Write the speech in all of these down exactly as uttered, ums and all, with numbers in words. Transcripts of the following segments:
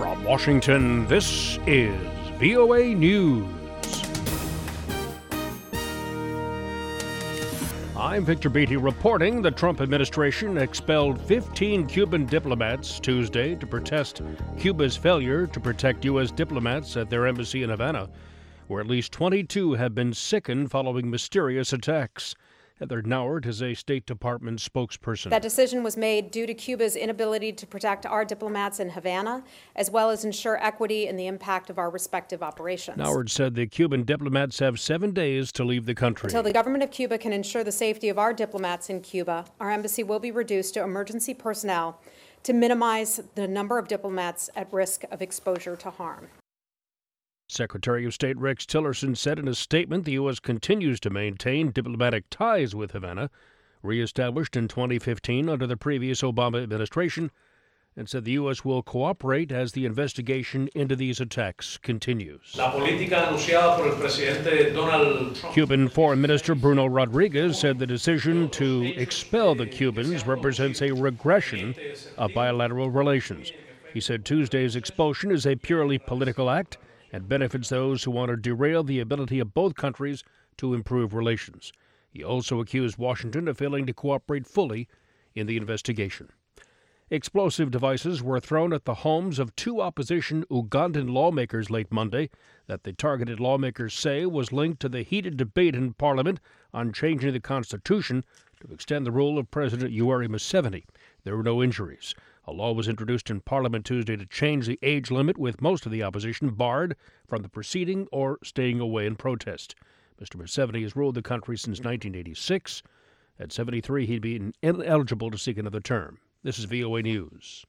From Washington, this is V O A News. I'm Victor Beatty reporting the Trump administration expelled fifteen Cuban diplomats Tuesday to protest Cuba's failure to protect U S diplomats at their embassy in Havana, where at least twenty-two have been sickened following mysterious attacks. Heather Nauert is a State Department spokesperson. That decision was made due to Cuba's inability to protect our diplomats in Havana, as well as ensure equity in the impact of our respective operations. Nauert said the Cuban diplomats have seven days to leave the country. Until the government of Cuba can ensure the safety of our diplomats in Cuba, our embassy will be reduced to emergency personnel to minimize the number of diplomats at risk of exposure to harm. Secretary of State Rex Tillerson said in a statement the U S continues to maintain diplomatic ties with Havana, reestablished in twenty fifteen under the previous Obama administration, and said the U S will cooperate as the investigation into these attacks continues. La política anunciada por el presidente Donald Trump. Cuban Foreign Minister Bruno Rodriguez said the decision to expel the Cubans represents a regression of bilateral relations. He said Tuesday's expulsion is a purely political act and benefits those who want to derail the ability of both countries to improve relations. He also accused Washington of failing to cooperate fully in the investigation. Explosive devices were thrown at the homes of two opposition Ugandan lawmakers late Monday that the targeted lawmakers say was linked to the heated debate in Parliament on changing the Constitution to extend the rule of President Yoweri Museveni. There were no injuries. A law was introduced in Parliament Tuesday to change the age limit, with most of the opposition barred from the proceeding or staying away in protest. Mister Museveni has ruled the country since nineteen eighty-six. At seventy-three, he'd be ineligible to seek another term. This is V O A News.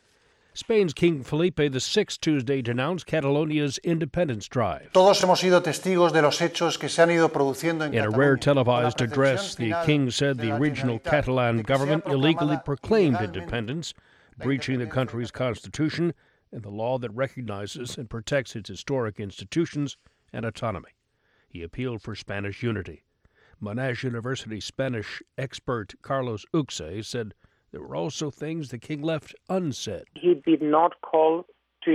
Spain's King Felipe the sixth Tuesday denounced Catalonia's independence drive. Todos hemos sido testigos de los hechos que se han ido produciendo en In a Cataluña. rare televised address, the king said the regional Catalan government illegally proclaimed independence, breaching the country's constitution and the law that recognizes and protects its historic institutions and autonomy. He appealed for Spanish unity. Monash University Spanish expert Carlos Uxe said there were also things the king left unsaid. He did not call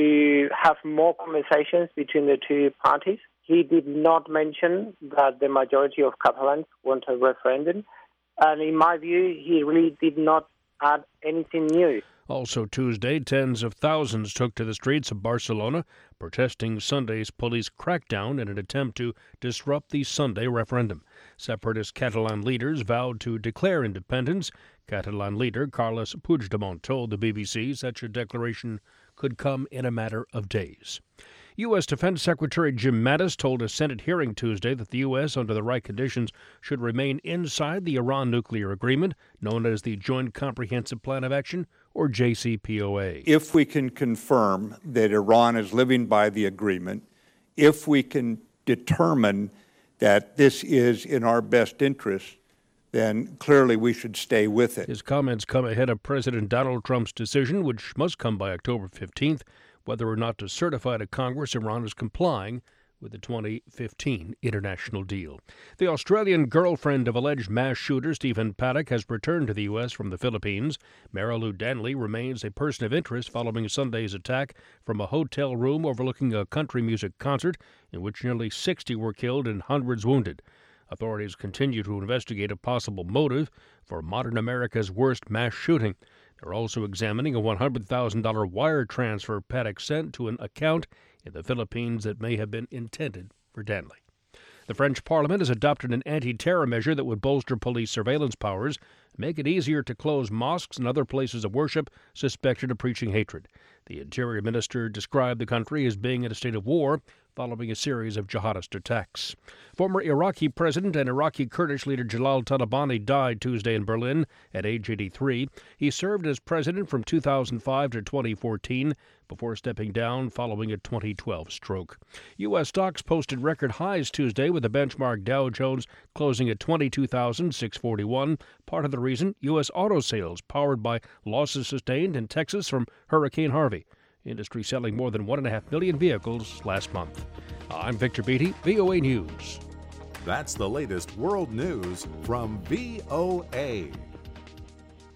to have more conversations between the two parties. He did not mention that the majority of Catalans want a referendum. And in my view, he really did not add anything new. Also Tuesday, tens of thousands took to the streets of Barcelona, protesting Sunday's police crackdown in an attempt to disrupt the Sunday referendum. Separatist Catalan leaders vowed to declare independence. Catalan leader Carles Puigdemont told the B B C such a declaration could come in a matter of days. U S. Defense Secretary Jim Mattis told a Senate hearing Tuesday that the U S, under the right conditions, should remain inside the Iran nuclear agreement, known as the Joint Comprehensive Plan of Action, or J C P O A. If we can confirm that Iran is living by the agreement, if we can determine that this is in our best interest, then clearly we should stay with it. His comments come ahead of President Donald Trump's decision, which must come by October fifteenth, whether or not to certify to Congress Iran is complying with the twenty fifteen international deal. The Australian girlfriend of alleged mass shooter Stephen Paddock has returned to the U S from the Philippines. Marilou Danley remains a person of interest following Sunday's attack from a hotel room overlooking a country music concert in which nearly sixty were killed and hundreds wounded. Authorities continue to investigate a possible motive for modern America's worst mass shooting. They're also examining a one hundred thousand dollars wire transfer Paddock sent to an account in the Philippines that may have been intended for Danley. The French Parliament has adopted an anti-terror measure that would bolster police surveillance powers, make it easier to close mosques and other places of worship suspected of preaching hatred. The Interior Minister described the country as being in a state of war following a series of jihadist attacks. Former Iraqi President and Iraqi Kurdish leader Jalal Talabani died Tuesday in Berlin at age eighty-three. He served as president from two thousand five to twenty fourteen before stepping down following a twenty twelve stroke. U S stocks posted record highs Tuesday with the benchmark Dow Jones closing at twenty-two thousand six hundred forty-one. Part of the reason, U S auto sales powered by losses sustained in Texas from Hurricane Harvey. Industry selling more than one point five million vehicles last month. I'm Victor Beatty, V O A News. That's the latest world news from V O A.